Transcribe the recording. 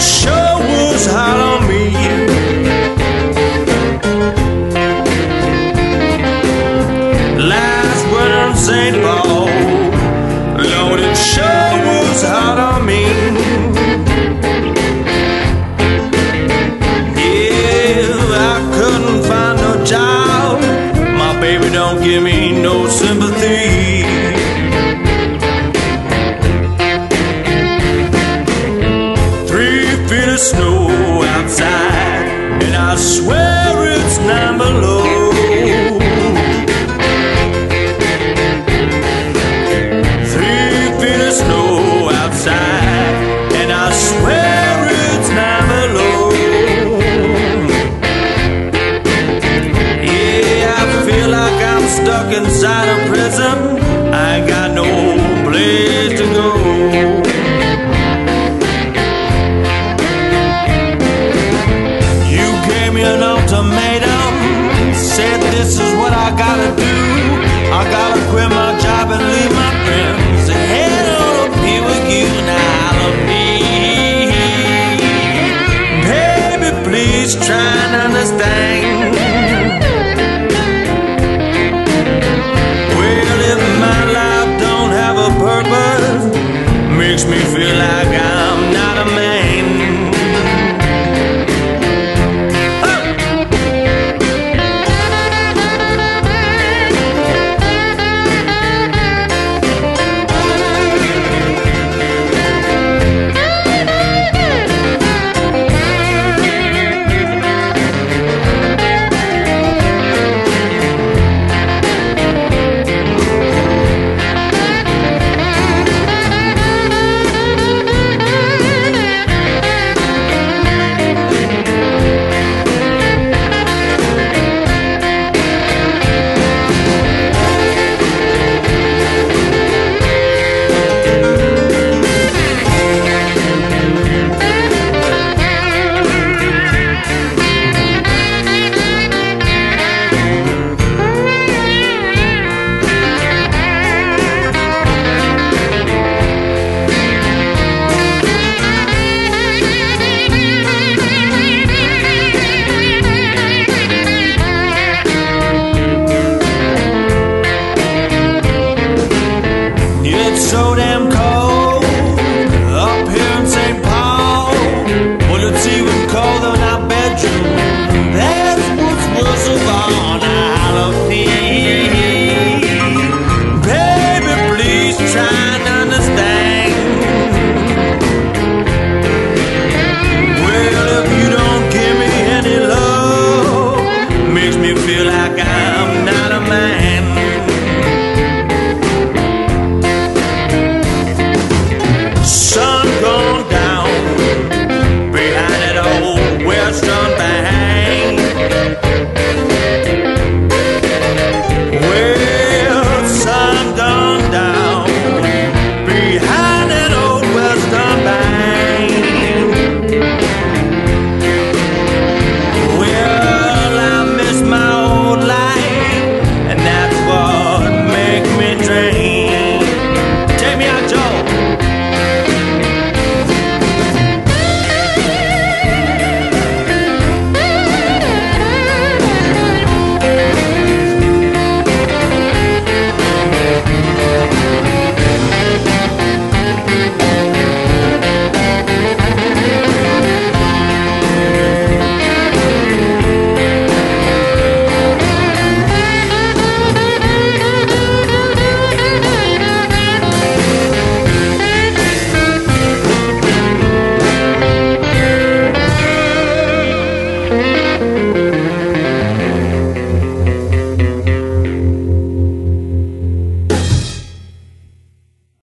sure was hot on me. Last winter in St. Paul, Lord, it sure was hot on me. Yeah, I couldn't find no job. My baby don't give me no sympathy. 3 feet of snow outside, and I swear it's 9 below. 3 feet of snow outside, and I swear it's 9 below. Yeah, I feel like I'm stuck inside a prison. I ain't got no place to go. You gave me an ultimatum, said this is what I gotta do. I gotta quit my job and leave my friends and head on up here with you now to me. Baby, please try and understand. Well, if my life don't have a purpose, makes me feel like